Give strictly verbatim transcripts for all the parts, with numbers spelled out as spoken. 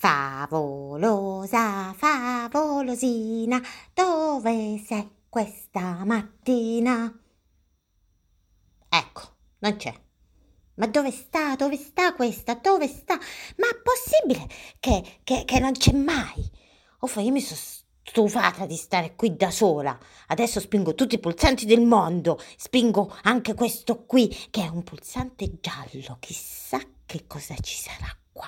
Favolosa, favolosina, dove sei questa mattina? Ecco, non c'è. Ma dove sta? Dove sta questa? Dove sta? Ma è possibile che, che, che non c'è mai? Uffa, io mi sono stufata di stare qui da sola. Adesso spingo tutti i pulsanti del mondo. Spingo anche questo qui, che è un pulsante giallo. Chissà che cosa ci sarà qua.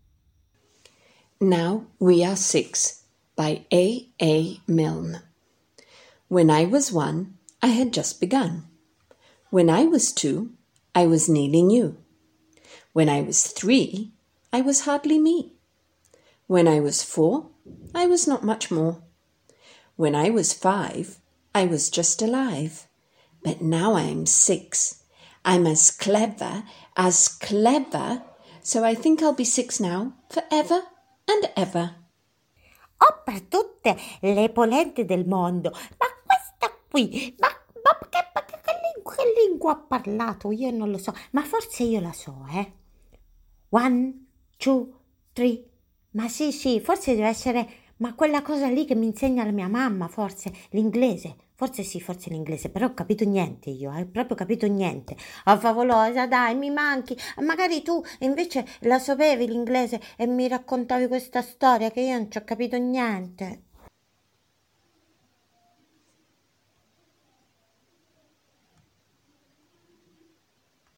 Now We Are Six by A. A. Milne. When I was one, I had just begun. When I was two, I was nearly new. When I was three, I was hardly me. When I was four, I was not much more. When I was five, I was just alive. But now I am six. I'm as clever, as clever, so I think I'll be six now, forever and ever. Oh, per tutte le polente del mondo, ma questa qui, ma, ma che, ma che, che lingua, che lingua ha parlato? Io non lo so, ma forse io la so, eh? One, two, three, ma sì, sì, forse deve essere, ma quella cosa lì che mi insegna la mia mamma, forse, l'inglese. Forse sì, forse l'inglese, però ho capito niente io, ho eh, proprio capito niente. Oh, favolosa, dai, mi manchi. Magari tu invece la sapevi l'inglese e mi raccontavi questa storia che io non ci ho capito niente.